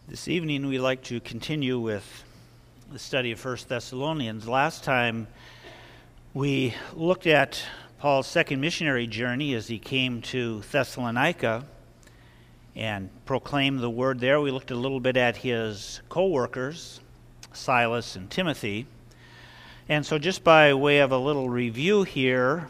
This evening we'd like to continue with the study of 1 Thessalonians. Last time we looked at Paul's second missionary journey as he came to Thessalonica and proclaimed the word there. We looked a little bit at his co-workers, Silas and Timothy. And so just by way of a little review here,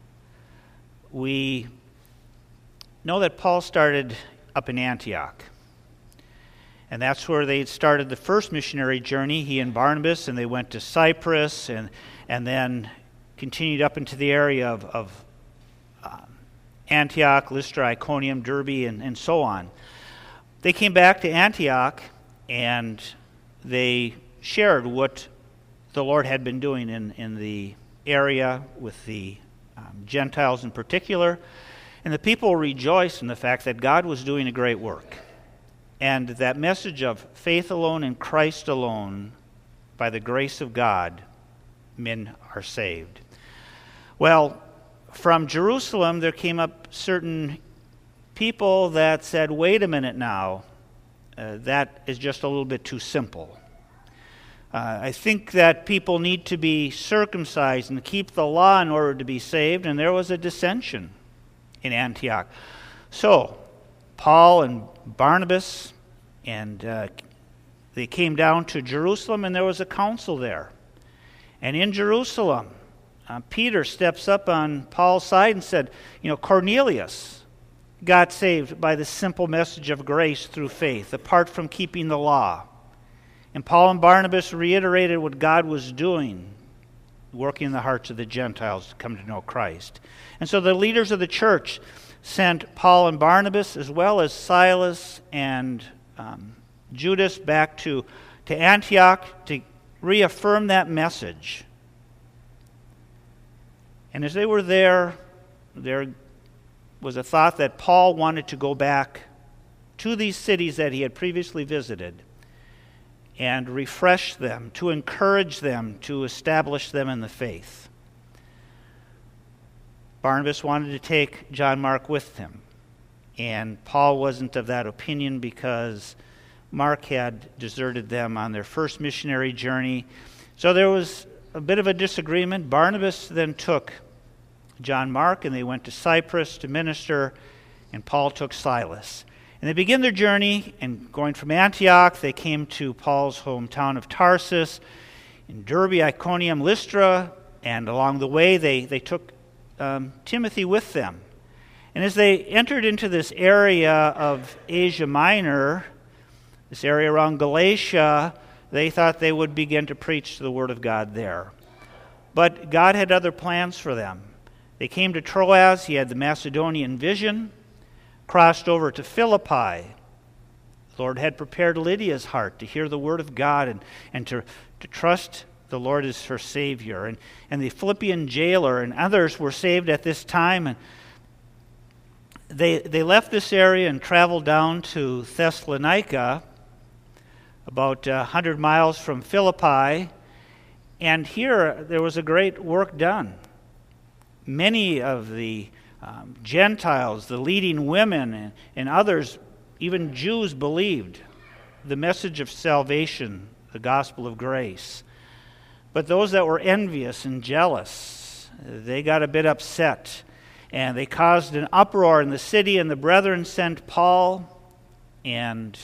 we know that Paul started up in Antioch. And that's where they started the first missionary journey, he and Barnabas, and they went to Cyprus and then continued up into the area of Antioch, Lystra, Iconium, Derbe, and so on. They came back to Antioch and they shared what the Lord had been doing in the area with the Gentiles in particular. And the people rejoiced in the fact that God was doing a great work. And that message of faith alone in Christ alone, by the grace of God, men are saved. Well, from Jerusalem there came up certain people that said, wait a minute now, that is just a little bit too simple. I think that people need to be circumcised and keep the law in order to be saved, and there was a dissension in Antioch. So, Paul and Barnabas, and they came down to Jerusalem, and there was a council there. And in Jerusalem, Peter steps up on Paul's side and said, Cornelius got saved by the simple message of grace through faith, apart from keeping the law. And Paul and Barnabas reiterated what God was doing, working in the hearts of the Gentiles to come to know Christ. And so the leaders of the church sent Paul and Barnabas, as well as Silas and Judas, back to Antioch to reaffirm that message. And as they were there was a thought that Paul wanted to go back to these cities that he had previously visited and refresh them, to encourage them, to establish them in the faith. Barnabas wanted to take John Mark with him, and Paul wasn't of that opinion because Mark had deserted them on their first missionary journey. So there was a bit of a disagreement. Barnabas then took John Mark, and they went to Cyprus to minister, and Paul took Silas. And they began their journey, and going from Antioch, they came to Paul's hometown of Tarsus, in Derbe, Iconium, Lystra, and along the way they took Timothy with them. And as they entered into this area of Asia Minor, this area around Galatia, they thought they would begin to preach the Word of God there. But God had other plans for them. They came to Troas, he had the Macedonian vision, crossed over to Philippi. The Lord had prepared Lydia's heart to hear the Word of God and to trust the Lord as her Savior. And the Philippian jailer and others were saved at this time. And they left this area and traveled down to Thessalonica, about 100 miles from Philippi. And here there was a great work done. Many of the Gentiles, the leading women, and others, even Jews, believed the message of salvation, the gospel of grace. But those that were envious and jealous, they got a bit upset, and they caused an uproar in the city, and the brethren sent Paul and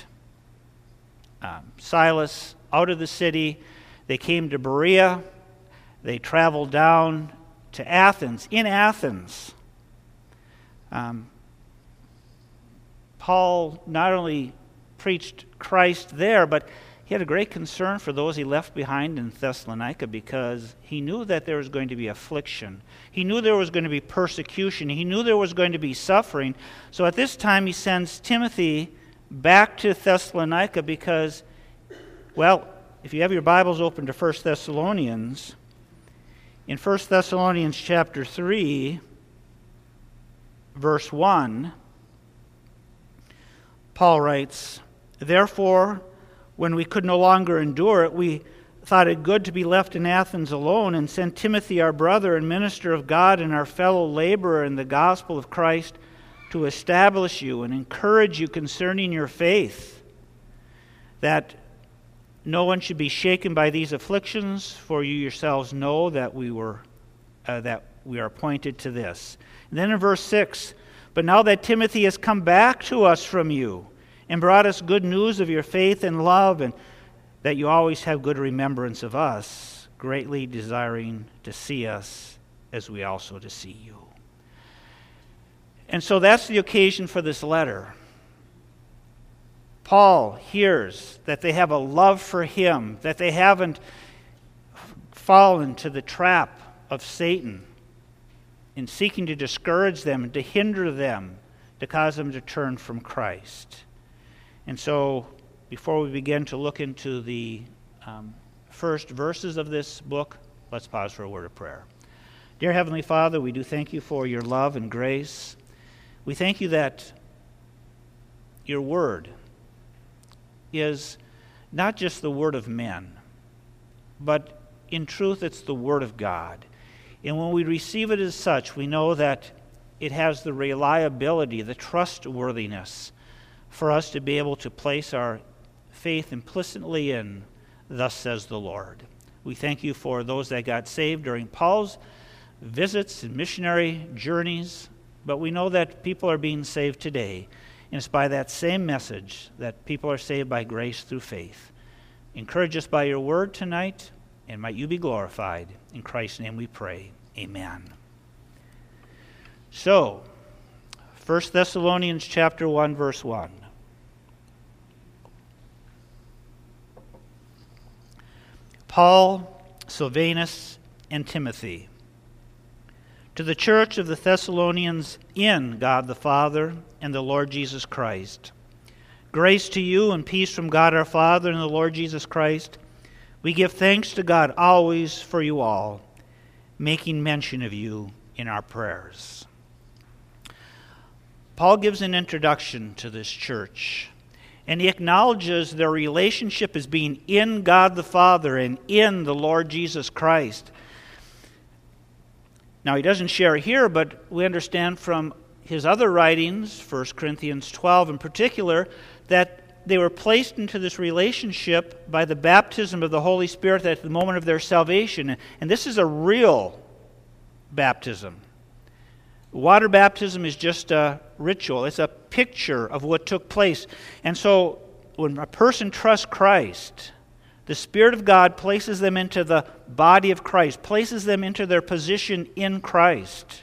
Silas out of the city. They came to Berea. They traveled down to Athens. In Athens, Paul not only preached Christ there, but he had a great concern for those he left behind in Thessalonica because he knew that there was going to be affliction. He knew there was going to be persecution. He knew there was going to be suffering. So at this time he sends Timothy back to Thessalonica because, well, if you have your Bibles open to 1 Thessalonians, in 1 Thessalonians chapter 3, verse 1, Paul writes, "Therefore, when we could no longer endure it, we thought it good to be left in Athens alone and sent Timothy, our brother and minister of God and our fellow laborer in the gospel of Christ, to establish you and encourage you concerning your faith, that no one should be shaken by these afflictions, for you yourselves know that we are appointed to this. And then in verse 6, but now that Timothy has come back to us from you and brought us good news of your faith and love, and that you always have good remembrance of us, greatly desiring to see us as we also to see you. And so that's the occasion for this letter. Paul hears that they have a love for him, that they haven't fallen to the trap of Satan in seeking to discourage them and to hinder them, to cause them to turn from Christ. And so, before we begin to look into the first verses of this book, let's pause for a word of prayer. Dear Heavenly Father, we do thank you for your love and grace. We thank you that your word is not just the word of men, but in truth it's the word of God. And when we receive it as such, we know that it has the reliability, the trustworthiness for us to be able to place our faith implicitly in, thus says the Lord. We thank you for those that got saved during Paul's visits and missionary journeys, but we know that people are being saved today. And it's by that same message that people are saved by grace through faith. Encourage us by your word tonight, and might you be glorified. In Christ's name we pray. Amen. So, 1 Thessalonians chapter 1, verse 1. Paul, Silvanus, and Timothy, to the church of the Thessalonians in God the Father and the Lord Jesus Christ. Grace to you and peace from God our Father and the Lord Jesus Christ. We give thanks to God always for you all, making mention of you in our prayers. Paul gives an introduction to this church, and he acknowledges their relationship as being in God the Father and in the Lord Jesus Christ. Now, he doesn't share here, but we understand from his other writings, 1 Corinthians 12 in particular, that they were placed into this relationship by the baptism of the Holy Spirit at the moment of their salvation. And this is a real baptism. Water baptism is just a ritual. It's a picture of what took place. And so when a person trusts Christ, the Spirit of God places them into the body of Christ, places them into their position in Christ.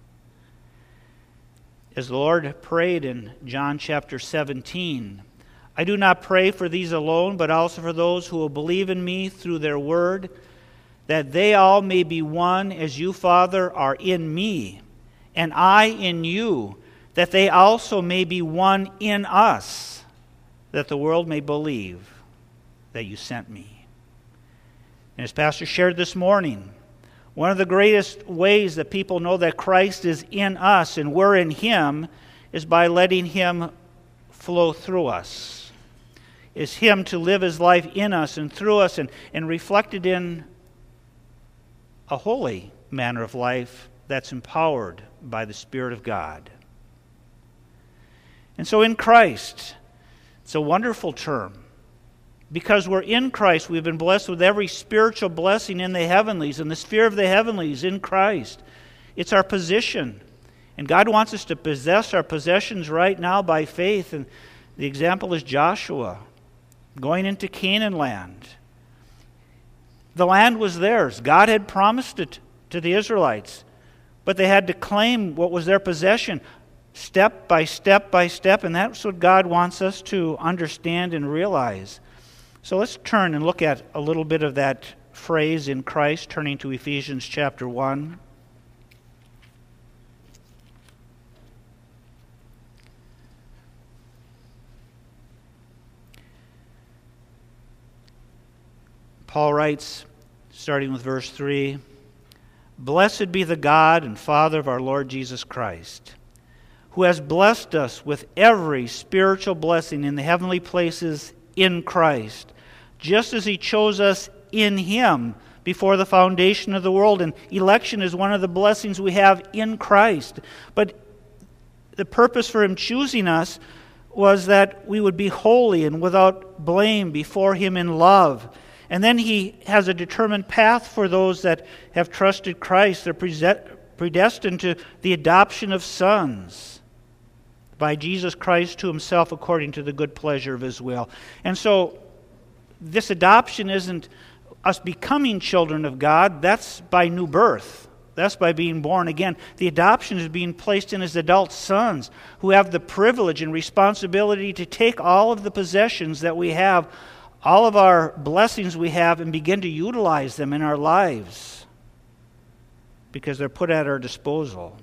As the Lord prayed in John chapter 17, I do not pray for these alone, but also for those who will believe in me through their word, that they all may be one as you, Father, are in me, and I in you, that they also may be one in us, that the world may believe that you sent me. And as Pastor shared this morning, one of the greatest ways that people know that Christ is in us and we're in Him is by letting Him flow through us. Is Him to live His life in us and through us and reflected in a holy manner of life that's empowered by the Spirit of God. And so in Christ, it's a wonderful term. Because we're in Christ, we've been blessed with every spiritual blessing in the heavenlies, in the sphere of the heavenlies, in Christ. It's our position. And God wants us to possess our possessions right now by faith. And the example is Joshua going into Canaan land. The land was theirs. God had promised it to the Israelites. But they had to claim what was their possession, step by step by step. And that's what God wants us to understand and realize. So let's turn and look at a little bit of that phrase in Christ, turning to Ephesians chapter 1. Paul writes, starting with verse 3, "Blessed be the God and Father of our Lord Jesus Christ, who has blessed us with every spiritual blessing in the heavenly places in Christ, just as He chose us in Him before the foundation of the world." And election is one of the blessings we have in Christ. But the purpose for Him choosing us was that we would be holy and without blame before Him in love. And then He has a determined path for those that have trusted Christ. They're predestined to the adoption of sons by Jesus Christ to Himself according to the good pleasure of His will. And so this adoption isn't us becoming children of God. That's by new birth. That's by being born again. The adoption is being placed in as adult sons who have the privilege and responsibility to take all of the possessions that we have, all of our blessings we have, and begin to utilize them in our lives because they're put at our disposal.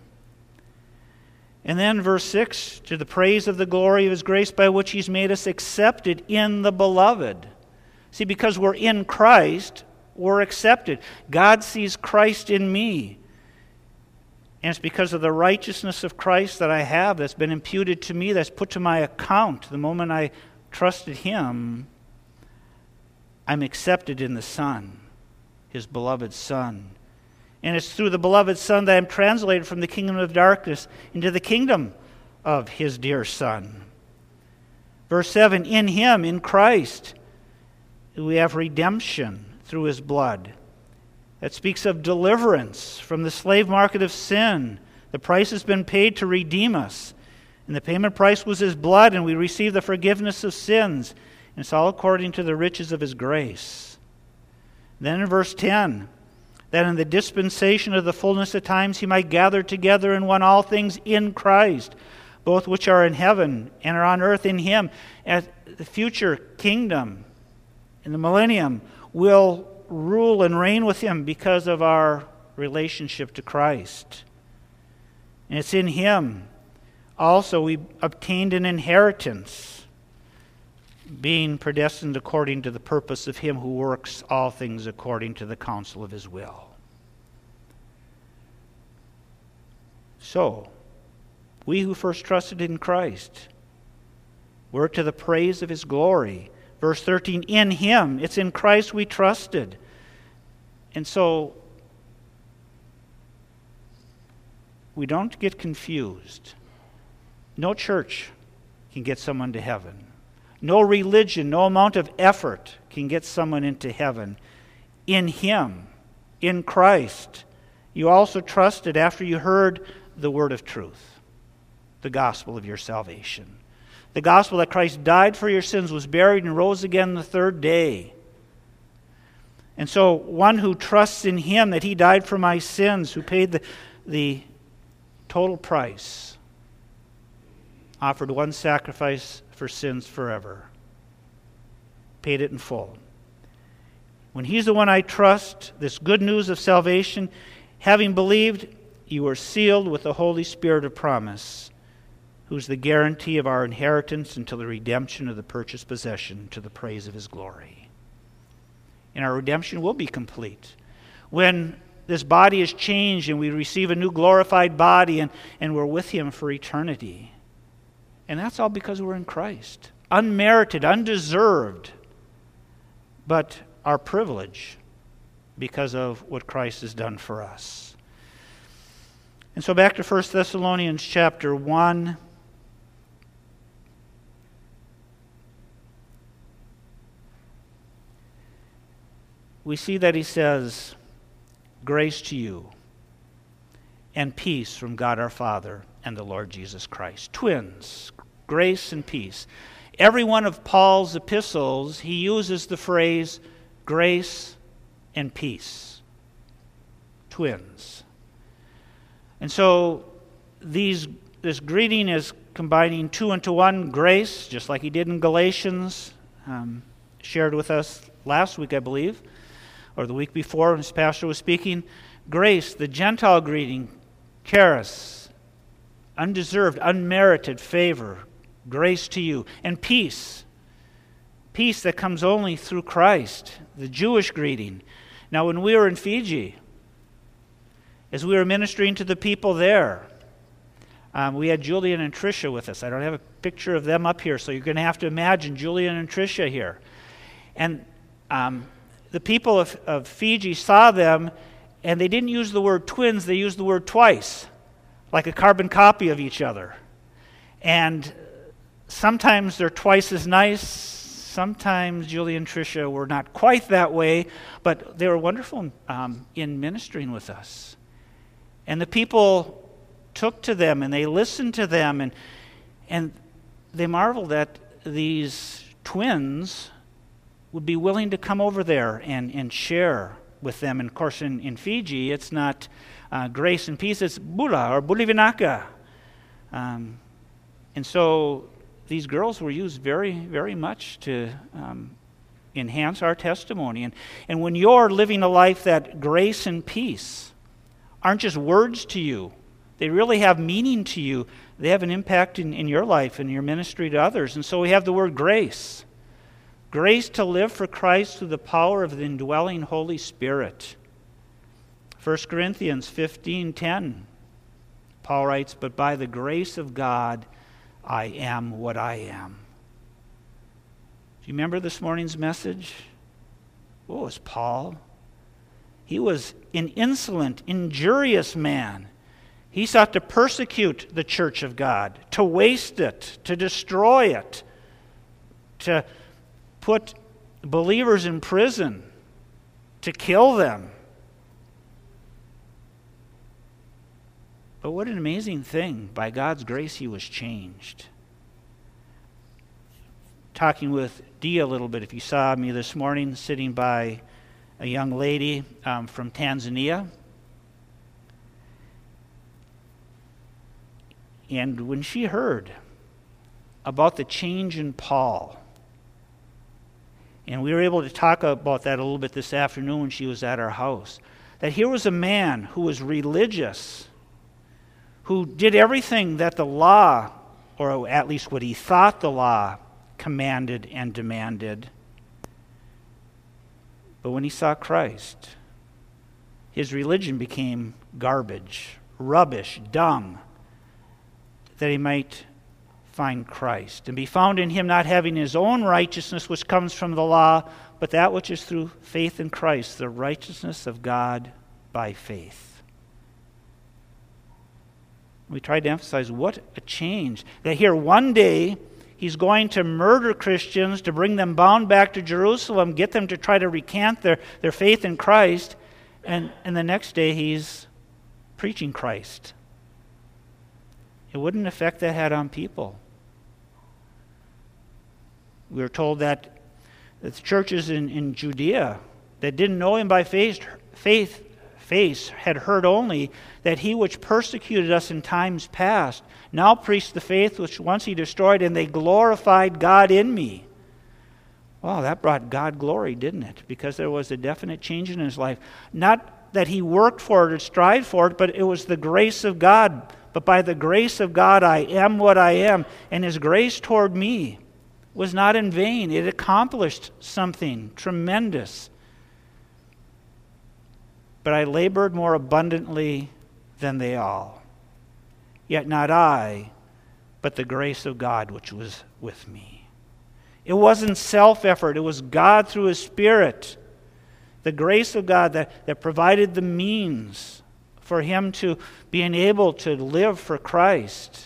And then verse 6, to the praise of the glory of His grace by which He's made us accepted in the Beloved. See, because we're in Christ, we're accepted. God sees Christ in me. And it's because of the righteousness of Christ that I have, that's been imputed to me, that's put to my account. The moment I trusted Him, I'm accepted in the Son, His beloved Son. And it's through the beloved Son that I'm translated from the kingdom of darkness into the kingdom of His dear Son. Verse 7, in Him, in Christ, we have redemption through His blood. That speaks of deliverance from the slave market of sin. The price has been paid to redeem us. And the payment price was His blood, and we receive the forgiveness of sins. And it's all according to the riches of His grace. Then in verse 10, that in the dispensation of the fullness of times He might gather together in one all things in Christ, both which are in heaven and are on earth in Him. At the future kingdom, in the millennium, will rule and reign with Him because of our relationship to Christ. And it's in Him also we obtained an inheritance, being predestined according to the purpose of Him who works all things according to the counsel of His will. So, we who first trusted in Christ, we're to the praise of His glory. Verse 13, in Him, it's in Christ we trusted. And so, we don't get confused. No church can get someone to heaven. No religion, no amount of effort can get someone into heaven. In Him, in Christ, you also trusted after you heard the word of truth, the gospel of your salvation. The gospel that Christ died for your sins, was buried, and rose again the third day. And so one who trusts in Him, that He died for my sins, who paid the total price, offered one sacrifice for sins forever, paid it in full. When He's the one I trust, this good news of salvation, having believed, you are sealed with the Holy Spirit of promise, who's the guarantee of our inheritance until the redemption of the purchased possession to the praise of His glory. And our redemption will be complete when this body is changed and we receive a new glorified body and we're with Him for eternity. And that's all because we're in Christ. Unmerited, undeserved, but our privilege because of what Christ has done for us. And so back to 1 Thessalonians chapter 1. We see that he says, grace to you and peace from God our Father and the Lord Jesus Christ. Twins, grace and peace. Every one of Paul's epistles, he uses the phrase grace and peace. Twins. And so this greeting is combining two into one, grace, just like he did in Galatians, shared with us last week, I believe, or the week before when his pastor was speaking. Grace, the Gentile greeting, charis, undeserved, unmerited favor, grace to you. And peace, peace that comes only through Christ, the Jewish greeting. Now, when we were in Fiji, as we were ministering to the people there, we had Julian and Tricia with us. I don't have a picture of them up here, so you're going to have to imagine Julian and Tricia here. And the people of Fiji saw them, and they didn't use the word twins, they used the word twice, like a carbon copy of each other. And sometimes they're twice as nice. Sometimes Julie and Tricia were not quite that way, but they were wonderful in ministering with us. And the people took to them and they listened to them, and they marveled that these twins would be willing to come over there and share with them. And of course, in Fiji, it's not grace and peace, it's bula or bulivinaka. And so these girls were used very, very much to enhance our testimony. And when you're living a life that grace and peace aren't just words to you, they really have meaning to you. They have an impact in your life and your ministry to others. And so we have the word grace. Grace to live for Christ through the power of the indwelling Holy Spirit. 1 Corinthians 15:10, Paul writes, "But by the grace of God, I am what I am." Do you remember this morning's message? What was Paul? He was an insolent, injurious man. He sought to persecute the church of God, to waste it, to destroy it, to put believers in prison, to kill them. But what an amazing thing. By God's grace, he was changed. Talking with Dee a little bit, if you saw me this morning sitting by a young lady from Tanzania. And when she heard about the change in Paul, and we were able to talk about that a little bit this afternoon when she was at our house, that here was a man who was religious, who did everything that the law, or at least what he thought the law, commanded and demanded. But when he saw Christ, his religion became garbage, rubbish, dung, that he might find Christ and be found in him, not having his own righteousness which comes from the law, but that which is through faith in Christ, the righteousness of God by faith. We tried to emphasize what a change. That here one day he's going to murder Christians, to bring them bound back to Jerusalem, get them to try to recant their faith in Christ, and the next day he's preaching Christ. And what an effect that had on people. We were told that the churches in Judea that didn't know him by faith had heard only that he which persecuted us in times past now preached the faith which once he destroyed, and they glorified God in me. Wow, that brought God glory, didn't it? Because there was a definite change in his life. Not that he worked for it or strived for it, but it was the grace of God. But by the grace of God, I am what I am. And his grace toward me was not in vain. It accomplished something tremendous. But I labored more abundantly than they all. Yet not I, but the grace of God which was with me. It wasn't self-effort. It was God through his Spirit. The grace of God that provided the means for him to being able to live for Christ.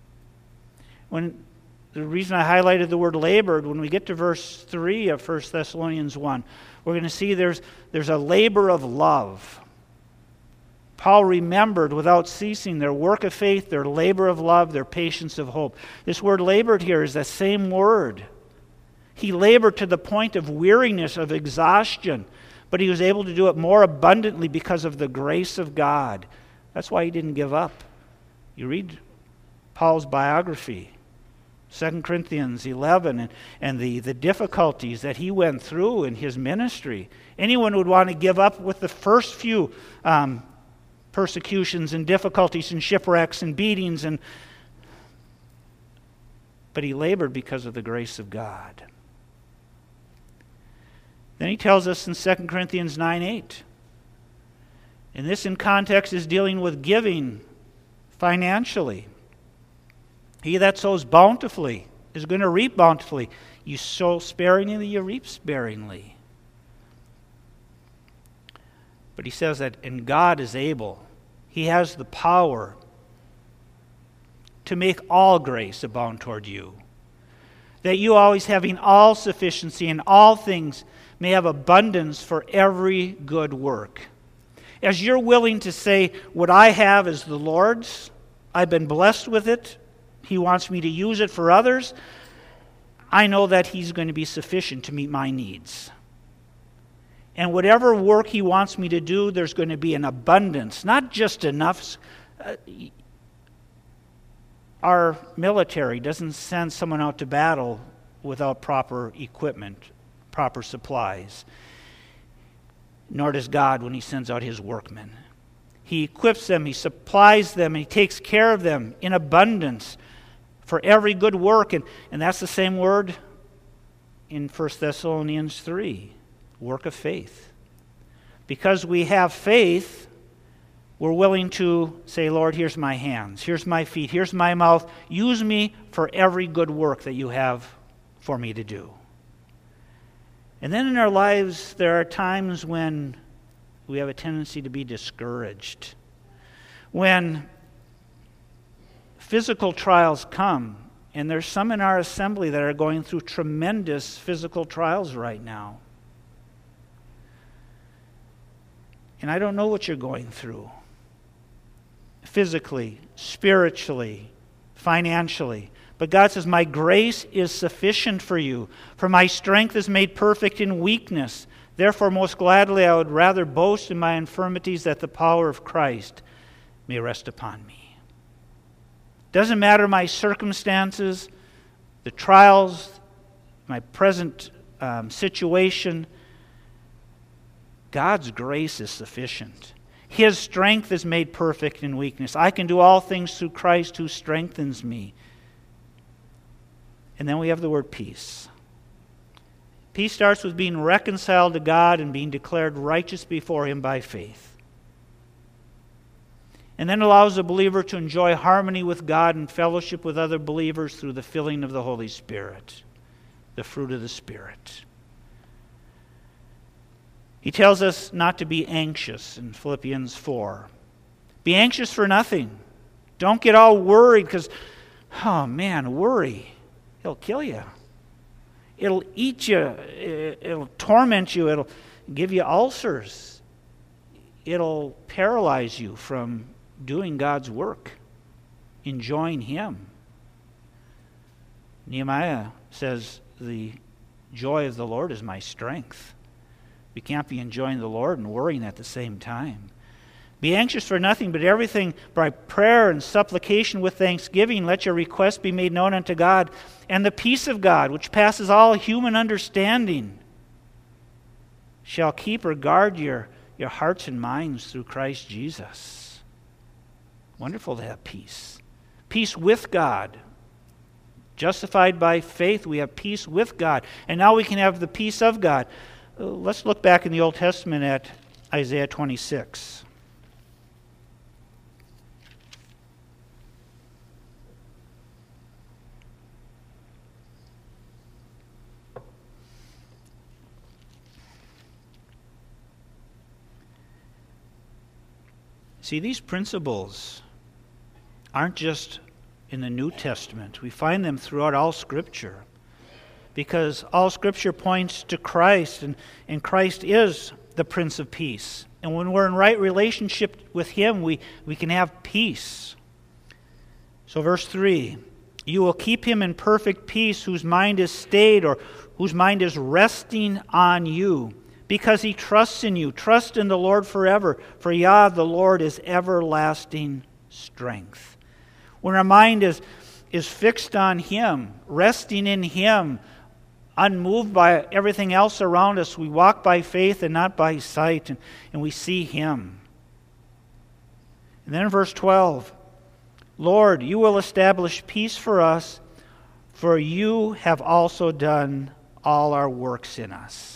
The reason I highlighted the word labored, when we get to verse 3 of 1 Thessalonians 1, we're going to see there's a labor of love. Paul remembered without ceasing their work of faith, their labor of love, their patience of hope. This word labored here is the same word. He labored to the point of weariness, of exhaustion, but he was able to do it more abundantly because of the grace of God. That's why he didn't give up. You read Paul's biography, 2 Corinthians 11, and the difficulties that he went through in his ministry. Anyone would want to give up with the first few persecutions and difficulties and shipwrecks and beatings, but he labored because of the grace of God. Then he tells us in 2 Corinthians 9:8, and this in context is dealing with giving financially. He that sows bountifully is going to reap bountifully. You sow sparingly, you reap sparingly. But he says that, and God is able, he has the power to make all grace abound toward you, that you, always having all sufficiency in all things, may have abundance for every good work. As you're willing to say, what I have is the Lord's, I've been blessed with it, He wants me to use it for others, I know that He's going to be sufficient to meet my needs. And whatever work He wants me to do, there's going to be an abundance, not just enough. Our military doesn't send someone out to battle without proper equipment, proper supplies. Nor does God when He sends out His workmen. He equips them, He supplies them, and He takes care of them in abundance for every good work. And that's the same word in 1 Thessalonians 3, work of faith. Because we have faith, we're willing to say, Lord, here's my hands, here's my feet, here's my mouth. Use me for every good work that you have for me to do. And then in our lives, there are times when we have a tendency to be discouraged. When physical trials come, and there's some in our assembly that are going through tremendous physical trials right now. And I don't know what you're going through. Physically, spiritually, financially. But God says, my grace is sufficient for you, for my strength is made perfect in weakness. Therefore, most gladly I would rather boast in my infirmities, that the power of Christ may rest upon me. Doesn't matter my circumstances, the trials, my present situation. God's grace is sufficient. His strength is made perfect in weakness. I can do all things through Christ who strengthens me. And then we have the word peace. Peace starts with being reconciled to God and being declared righteous before Him by faith. And then allows the believer to enjoy harmony with God and fellowship with other believers through the filling of the Holy Spirit, the fruit of the Spirit. He tells us not to be anxious in Philippians 4. Be anxious for nothing. Don't get all worried because, worry. It'll kill you. It'll eat you. It'll torment you. It'll give you ulcers. It'll paralyze you from doing God's work, enjoying Him. Nehemiah says, the joy of the Lord is my strength. We can't be enjoying the Lord and worrying at the same time. Be anxious for nothing, but everything by prayer and supplication with thanksgiving, let your requests be made known unto God. And the peace of God, which passes all human understanding, shall keep or guard your hearts and minds through Christ Jesus. Wonderful to have peace. Peace with God. Justified by faith, we have peace with God. And now we can have the peace of God. Let's look back in the Old Testament at Isaiah 26. See, these principles aren't just in the New Testament. We find them throughout all Scripture. Because all Scripture points to Christ, and Christ is the Prince of Peace. And when we're in right relationship with Him, we can have peace. So verse 3, you will keep him in perfect peace whose mind is stayed, or whose mind is resting on you, because he trusts in you. Trust in the Lord forever, for Yah, the Lord, is everlasting strength. When our mind is fixed on Him, resting in Him, unmoved by everything else around us, we walk by faith and not by sight, and we see Him. And then in verse 12, Lord, you will establish peace for us, for you have also done all our works in us.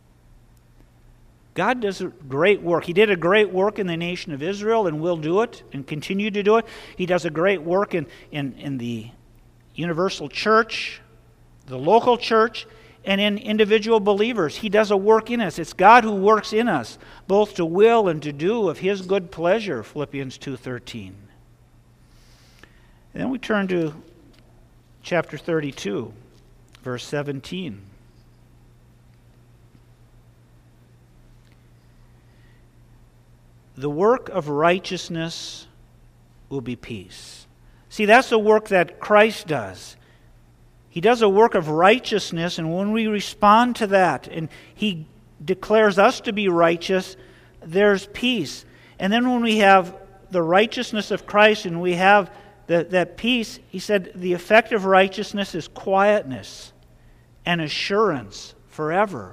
God does a great work. He did a great work in the nation of Israel and will do it and continue to do it. He does a great work in the universal church, the local church, and in individual believers. He does a work in us. It's God who works in us, both to will and to do of His good pleasure, Philippians 2:13. And then we turn to chapter 32. verse 17. The work of righteousness will be peace. See, that's the work that Christ does. He does a work of righteousness, and when we respond to that, and He declares us to be righteous, there's peace. And then when we have the righteousness of Christ and we have that peace, He said the effect of righteousness is quietness and assurance forever.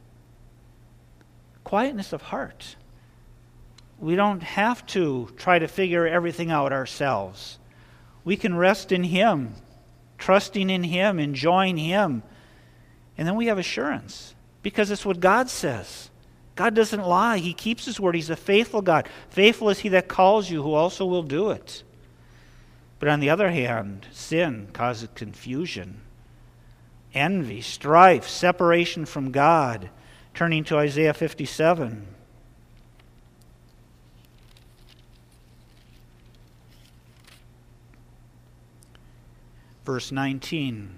Quietness of heart. We don't have to try to figure everything out ourselves. We can rest in Him, trusting in Him, enjoying Him. And then we have assurance, because it's what God says. God doesn't lie. He keeps His word. He's a faithful God. Faithful is He that calls you, who also will do it. But on the other hand, sin causes confusion, envy, strife, separation from God. Turning to Isaiah 57. Verse 19.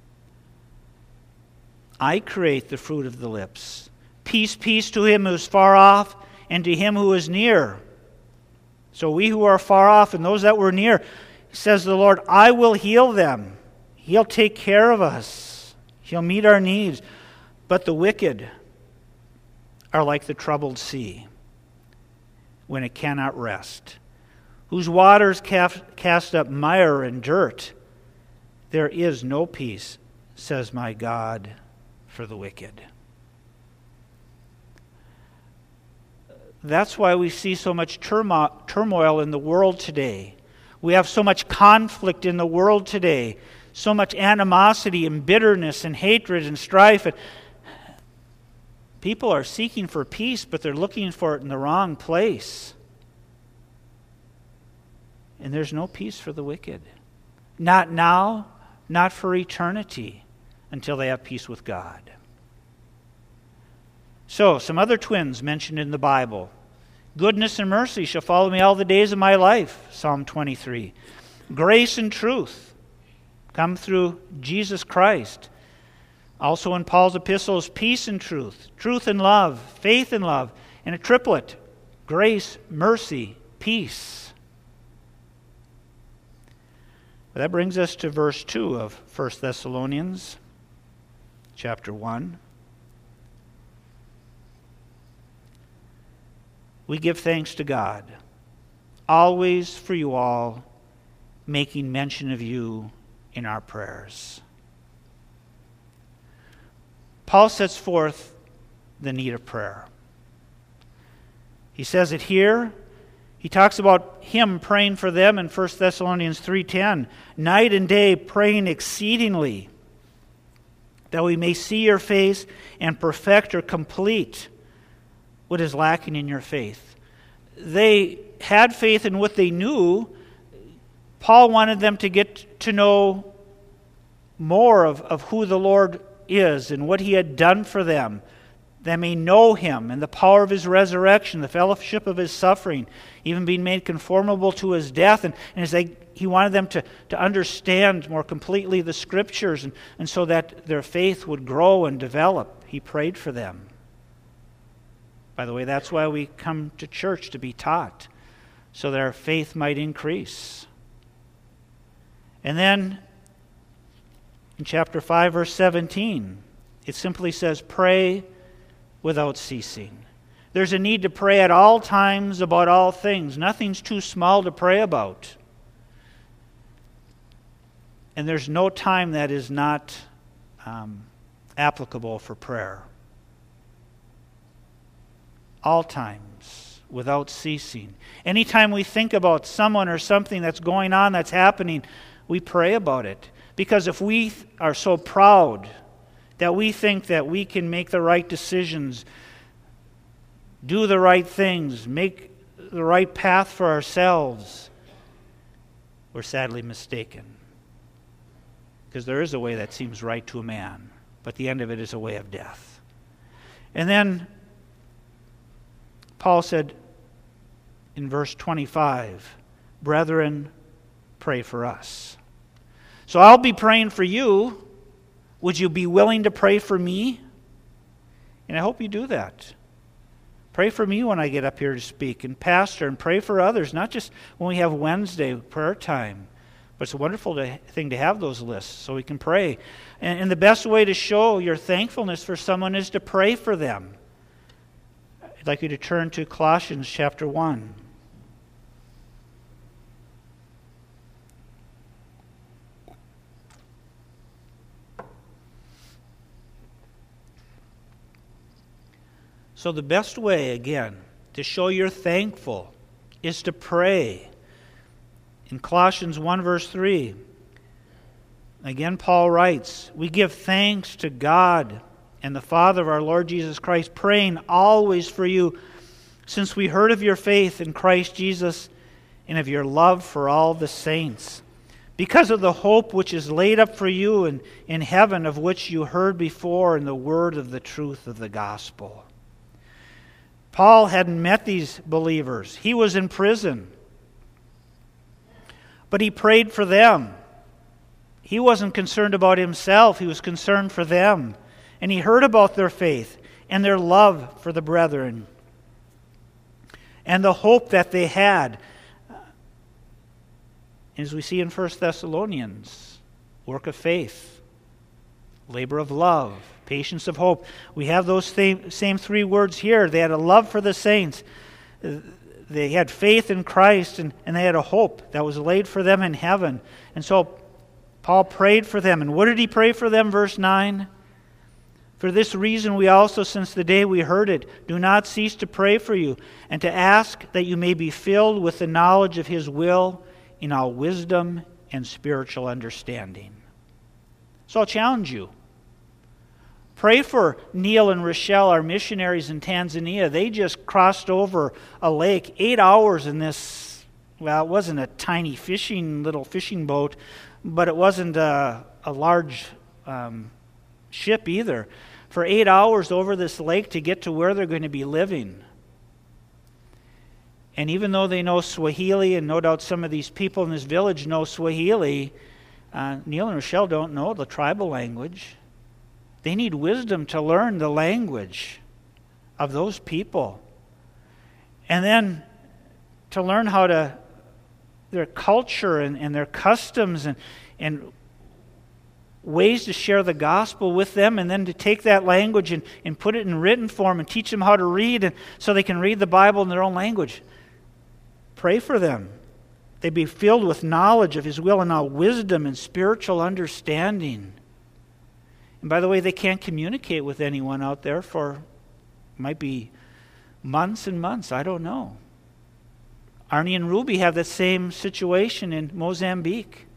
I create the fruit of the lips. Peace, peace to him who is far off and to him who is near. So we who are far off and those that were near, says the Lord, I will heal them. He'll take care of us. He'll meet our needs. But the wicked are like the troubled sea when it cannot rest, whose waters cast up mire and dirt. There is no peace, says my God, for the wicked. That's why we see so much turmoil in the world today. We have so much conflict in the world today, so much animosity and bitterness and hatred and strife. And people are seeking for peace, but they're looking for it in the wrong place. And there's no peace for the wicked. Not now, not for eternity, until they have peace with God. So, some other twins mentioned in the Bible. Goodness and mercy shall follow me all the days of my life, Psalm 23. Grace and truth come through Jesus Christ. Also in Paul's epistles, peace and truth, truth and love, faith and love, and a triplet, grace, mercy, peace. Well, that brings us to verse 2 of 1 Thessalonians chapter 1. We give thanks to God, always for you all, making mention of you in our prayers. Paul sets forth the need of prayer. He says it here. He talks about him praying for them in 1 Thessalonians 3:10, night and day praying exceedingly, that we may see your face and perfect or complete what is lacking in your faith. They had faith in what they knew. Paul wanted them to get to know more of who the Lord is and what He had done for them. They may know Him and the power of His resurrection, the fellowship of His suffering, even being made conformable to His death. And as He wanted them to understand more completely the Scriptures, and so that their faith would grow and develop. He prayed for them. By the way, that's why we come to church, to be taught, so that our faith might increase. And then in chapter 5, verse 17, it simply says, pray without ceasing. There's a need to pray at all times about all things. Nothing's too small to pray about. And there's no time that is not applicable for prayer. All times, without ceasing. Anytime we think about someone or something that's going on, that's happening, we pray about it. Because if we are so proud that we think that we can make the right decisions, do the right things, make the right path for ourselves, we're sadly mistaken. Because there is a way that seems right to a man, but the end of it is a way of death. And then Paul said in verse 25, brethren, pray for us. So I'll be praying for you. Would you be willing to pray for me? And I hope you do that. Pray for me when I get up here to speak, and pastor, and pray for others, not just when we have Wednesday prayer time. But it's a wonderful thing to have those lists so we can pray. And the best way to show your thankfulness for someone is to pray for them. I'd like you to turn to Colossians chapter 1. So the best way, again, to show you're thankful is to pray. In Colossians 1 verse 3, again Paul writes, "We give thanks to God and the Father of our Lord Jesus Christ, praying always for you, since we heard of your faith in Christ Jesus and of your love for all the saints, because of the hope which is laid up for you in heaven, of which you heard before in the word of the truth of the gospel." Paul hadn't met these believers. He was in prison. But he prayed for them. He wasn't concerned about himself. He was concerned for them. And he heard about their faith and their love for the brethren and the hope that they had. As we see in 1 Thessalonians, work of faith, labor of love, patience of hope. We have those same three words here. They had a love for the saints. They had faith in Christ, and they had a hope that was laid for them in heaven. And so Paul prayed for them. And what did he pray for them? Verse 9. "For this reason we also, since the day we heard it, do not cease to pray for you, and to ask that you may be filled with the knowledge of His will in all wisdom and spiritual understanding." So I'll challenge you. Pray for Neil and Rochelle, our missionaries in Tanzania. They just crossed over a lake, 8 hours in this, well, it wasn't a tiny little fishing boat, but it wasn't a large ship either. For 8 hours over this lake to get to where they're going to be living. And even though they know Swahili, and no doubt some of these people in this village know Swahili, Neil and Rochelle don't know the tribal language. They need wisdom to learn the language of those people. And then to learn how to, their culture and their customs and ways to share the gospel with them, and then to take that language and put it in written form and teach them how to read, and so they can read the Bible in their own language. Pray for them. They be filled with knowledge of His will and all wisdom and spiritual understanding. And by the way, they can't communicate with anyone out there for, might be months and months, I don't know. Arnie and Ruby have that same situation in Mozambique.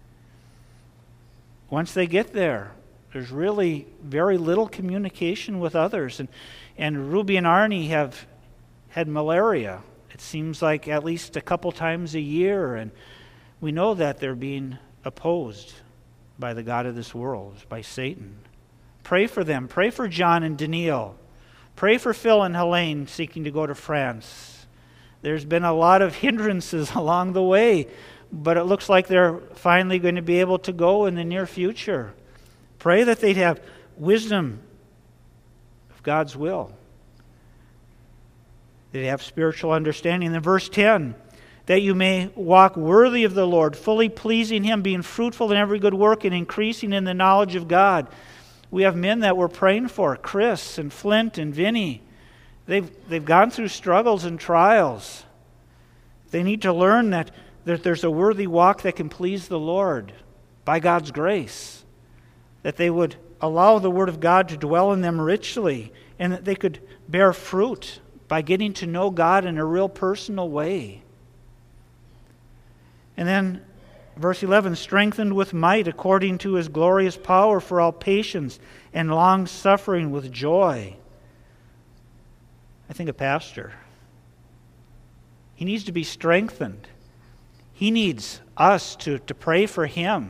Once they get there, there's really very little communication with others. And Ruby and Arnie have had malaria. It seems like at least a couple times a year, and we know that they're being opposed by the god of this world, by Satan. Pray for them. Pray for John and Daniil. Pray for Phil and Helene seeking to go to France. There's been a lot of hindrances along the way, but it looks like they're finally going to be able to go in the near future. Pray that they'd have wisdom of God's will. They'd have spiritual understanding. In verse 10, that you may walk worthy of the Lord, fully pleasing Him, being fruitful in every good work and increasing in the knowledge of God. We have men that we're praying for, Chris and Flint and Vinny. They've gone through struggles and trials. They need to learn that there's a worthy walk that can please the Lord by God's grace. That they would allow the Word of God to dwell in them richly, and that they could bear fruit by getting to know God in a real personal way. And then verse 11, strengthened with might according to His glorious power for all patience and long-suffering with joy. I think a pastor, he needs to be strengthened. He needs us to pray for him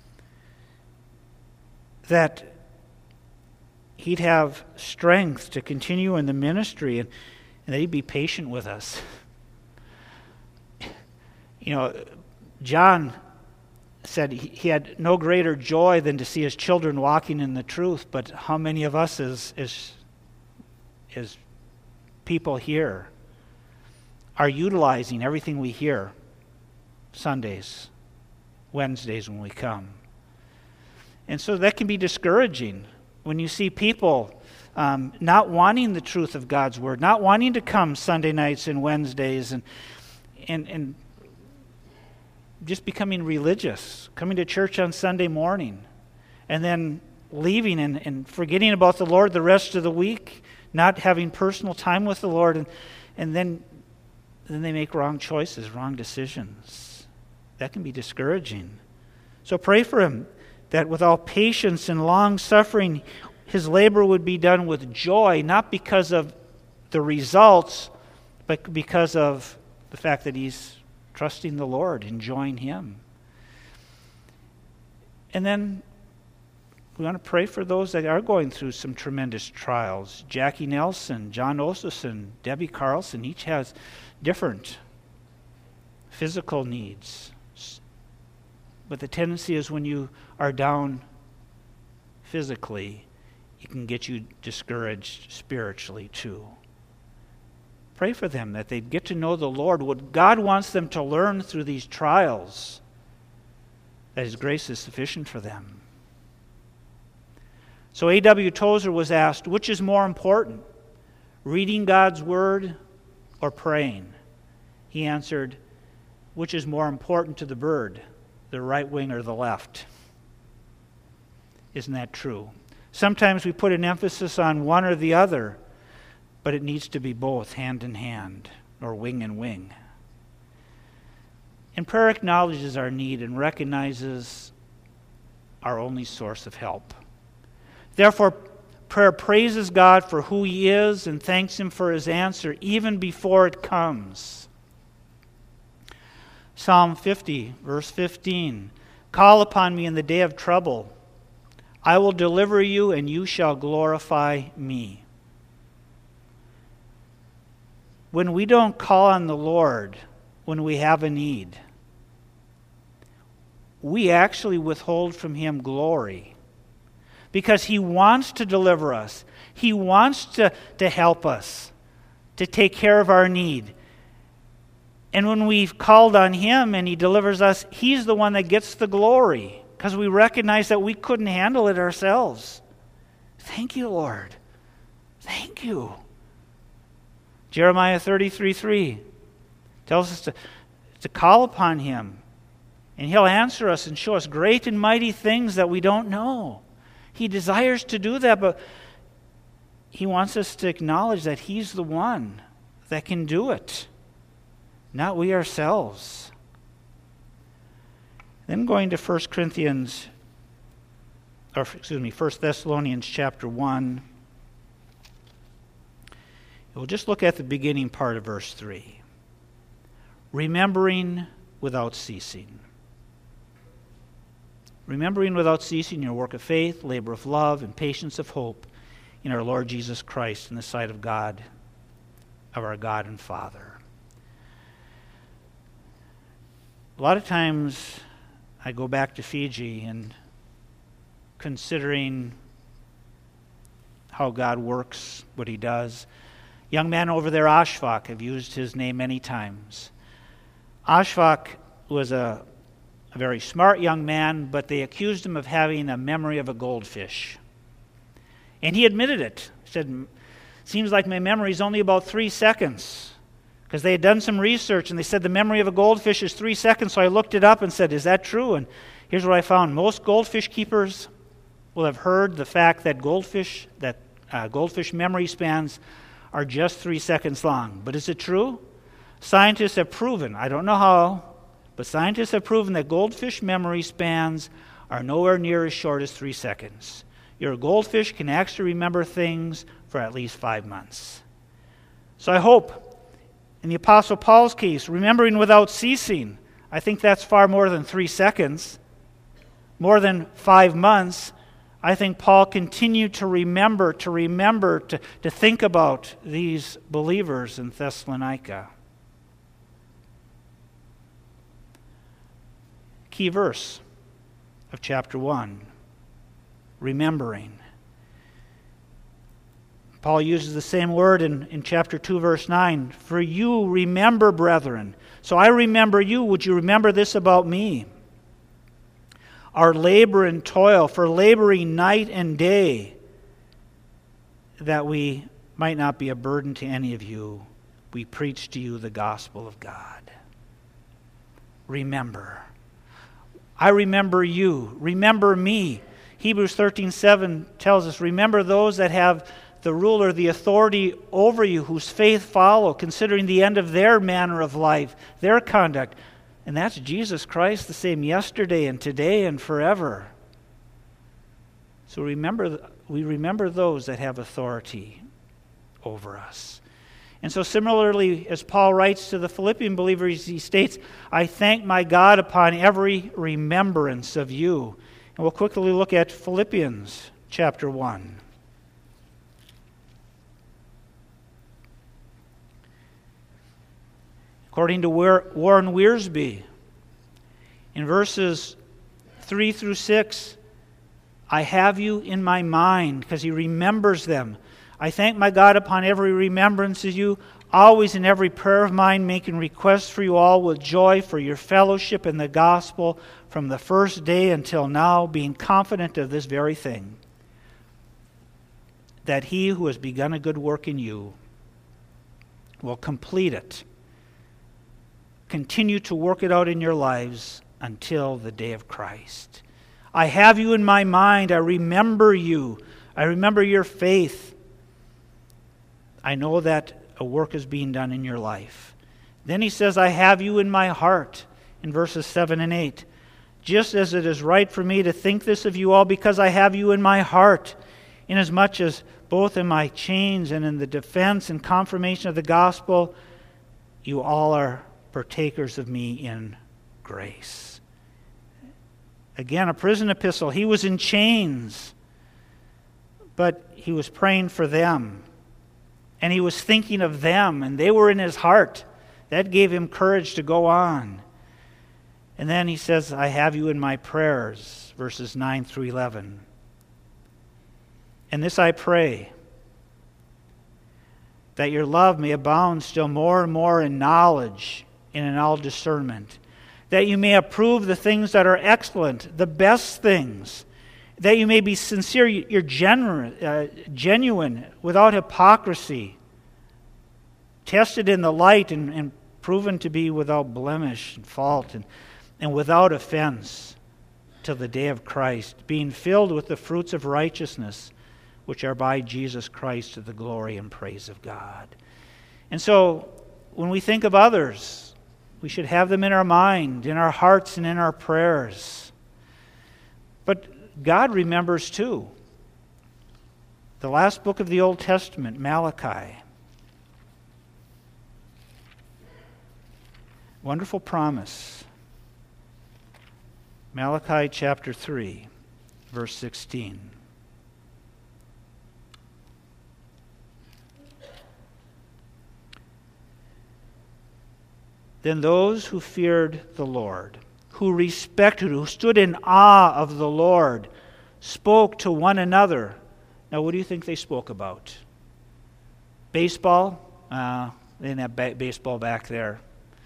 that he'd have strength to continue in the ministry and that he'd be patient with us. You know, John said he had no greater joy than to see his children walking in the truth, but how many of us as people here are utilizing everything we hear Sundays, Wednesdays when we come? And so that can be discouraging when you see people not wanting the truth of God's Word, not wanting to come Sunday nights and Wednesdays, and just becoming religious, coming to church on Sunday morning, and then leaving and forgetting about the Lord the rest of the week, not having personal time with the Lord, and then they make wrong choices, wrong decisions. That can be discouraging. So pray for him that with all patience and long suffering, his labor would be done with joy, not because of the results, but because of the fact that he's trusting the Lord, enjoying Him. And then we want to pray for those that are going through some tremendous trials. Jackie Nelson, John Osterson, Debbie Carlson, each has different physical needs. But the tendency is when you are down physically, it can get you discouraged spiritually too. Pray for them that they'd get to know the Lord, what God wants them to learn through these trials, that His grace is sufficient for them. So A.W. Tozer was asked, which is more important, reading God's Word or praying? He answered, which is more important to the bird, the right wing or the left? Isn't that true? Sometimes we put an emphasis on one or the other, but it needs to be both, hand in hand, or wing and wing. And prayer acknowledges our need and recognizes our only source of help. Therefore, prayer praises God for who He is and thanks Him for His answer even before it comes. Psalm 50, verse 15, call upon me in the day of trouble. I will deliver you, and you shall glorify me. When we don't call on the Lord when we have a need, we actually withhold from Him glory because He wants to deliver us. He wants to help us, to take care of our need. And when we've called on Him and He delivers us, He's the one that gets the glory because we recognize that we couldn't handle it ourselves. Thank you, Lord. Thank you. Jeremiah 33:3 tells us to call upon Him, and He'll answer us and show us great and mighty things that we don't know. He desires to do that, but He wants us to acknowledge that He's the one that can do it, not we ourselves. Then going to 1 Thessalonians chapter 1. We'll just look at the beginning part of verse 3. Remembering without ceasing. Remembering without ceasing your work of faith, labor of love, and patience of hope in our Lord Jesus Christ in the sight of God, of our God and Father. A lot of times I go back to Fiji and considering how God works, what He does. Young man over there, Ashfaq, I've used his name many times. Ashfaq was a very smart young man, but they accused him of having a memory of a goldfish. And he admitted it. He said, seems like my memory is only about 3 seconds. Because they had done some research, and they said the memory of a goldfish is 3 seconds, so I looked it up and said, is that true? And here's what I found. Most goldfish keepers will have heard the fact that goldfish memory spans are just 3 seconds long. But is it true? Scientists have proven, I don't know how, but scientists have proven that goldfish memory spans are nowhere near as short as 3 seconds. Your goldfish can actually remember things for at least 5 months. So I hope, in the Apostle Paul's case, remembering without ceasing, I think that's far more than 3 seconds, more than 5 months. I think Paul continued to remember, to think about these believers in Thessalonica. Key verse, of chapter 1. Remembering. Paul uses the same word in chapter 2, verse 9. For you remember, brethren. So I remember you. Would you remember this about me? Our labor and toil, for laboring night and day, that we might not be a burden to any of you. We preach to you the gospel of God. Remember. I remember you. Remember me. Hebrews 13:7 tells us, remember those that have the ruler, the authority over you, whose faith follow, considering the end of their manner of life, their conduct. And that's Jesus Christ, the same yesterday and today and forever. So we remember those that have authority over us. And so similarly, as Paul writes to the Philippian believers, he states, I thank my God upon every remembrance of you. And we'll quickly look at Philippians chapter 1. According to Warren Wiersbe, in verses 3 through 6, I have you in my mind, because he remembers them. I thank my God upon every remembrance of you, always in every prayer of mine, making requests for you all with joy for your fellowship in the gospel from the first day until now, being confident of this very thing, that he who has begun a good work in you will complete it. Continue to work it out in your lives until the day of Christ. I have you in my mind. I remember you. I remember your faith. I know that a work is being done in your life. Then he says, I have you in my heart, in verses 7 and 8. Just as it is right for me to think this of you all, because I have you in my heart, inasmuch as both in my chains and in the defense and confirmation of the gospel, you all are partakers of me in grace. Again, a prison epistle. He was in chains, but he was praying for them. And he was thinking of them, and they were in his heart. That gave him courage to go on. And then he says, I have you in my prayers, verses 9 through 11. And this I pray, that your love may abound still more and more in knowledge and in all discernment, that you may approve the things that are excellent, the best things, that you may be sincere, you're genuine, without hypocrisy, tested in the light and proven to be without blemish and fault and without offense till the day of Christ, being filled with the fruits of righteousness, which are by Jesus Christ to the glory and praise of God. And so, when we think of others, we should have them in our mind, in our hearts, and in our prayers. But God remembers too. The last book of the Old Testament, Malachi. Wonderful promise. Malachi chapter 3, verse 16. Then those who feared the Lord, who respected, who stood in awe of the Lord, spoke to one another. Now, what do you think they spoke about? Baseball? They didn't have baseball back there.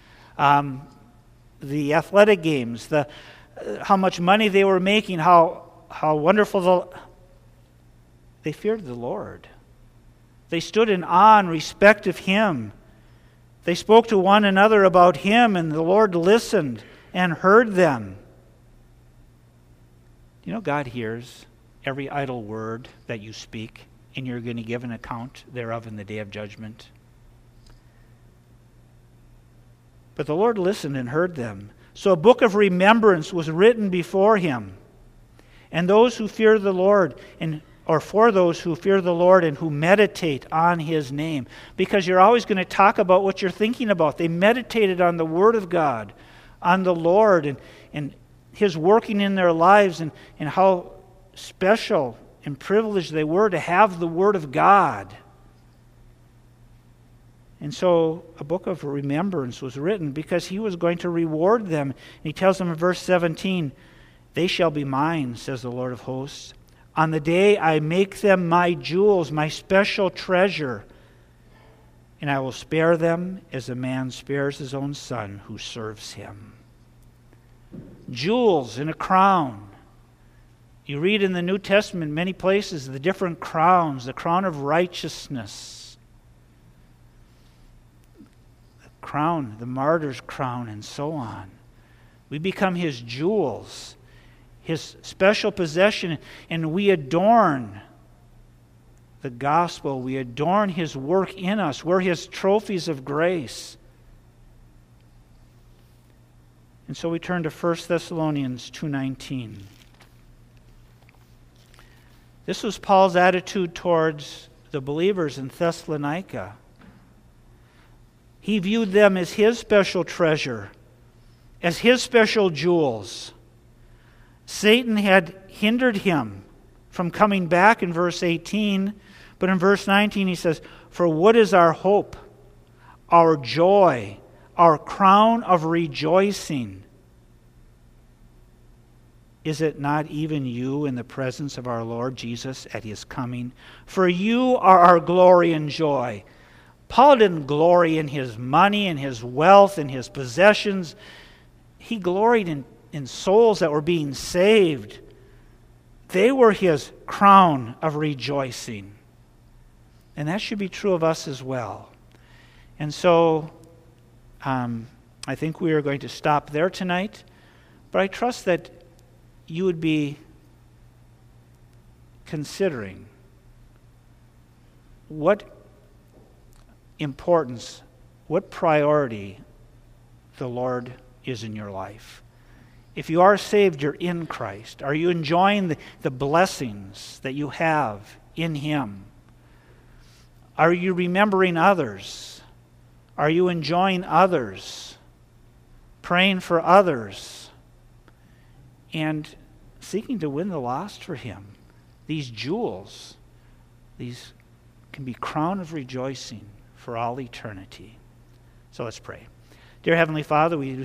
The athletic games, how much money they were making, how wonderful they feared the Lord. They stood in awe and respect of Him. They spoke to one another about Him, and the Lord listened and heard them. You know, God hears every idle word that you speak, and you're going to give an account thereof in the day of judgment. But the Lord listened and heard them. So a book of remembrance was written before Him. And those who fear the Lord, or for those who fear the Lord and who meditate on His name. Because you're always going to talk about what you're thinking about. They meditated on the Word of God, on the Lord, and His working in their lives, and how special and privileged they were to have the Word of God. And so a book of remembrance was written because He was going to reward them. And He tells them in verse 17, They shall be mine, says the Lord of hosts. On the day I make them my jewels, my special treasure, and I will spare them as a man spares his own son who serves him. Jewels and a crown. You read in the New Testament many places the different crowns, the crown of righteousness, the crown, the martyr's crown, and so on. We become his jewels, his special possession, and we adorn the gospel. We adorn his work in us. We're his trophies of grace. And so we turn to 1 Thessalonians 2:19. This was Paul's attitude towards the believers in Thessalonica. He viewed them as his special treasure, as his special jewels. Satan had hindered him from coming back in verse 18, but in verse 19 he says, "For what is our hope, our joy, our crown of rejoicing? Is it not even you in the presence of our Lord Jesus at his coming? For you are our glory and joy." Paul didn't glory in his money and his wealth and his possessions. He gloried in souls that were being saved. They were his crown of rejoicing. And that should be true of us as well. And so I think we are going to stop there tonight. But I trust that you would be considering what importance, what priority the Lord is in your life. If you are saved, you're in Christ. Are you enjoying the blessings that you have in him? Are you remembering others? Are you enjoying others? Praying for others? And seeking to win the lost for him. These jewels, these can be crown of rejoicing for all eternity. So let's pray. Dear Heavenly Father, we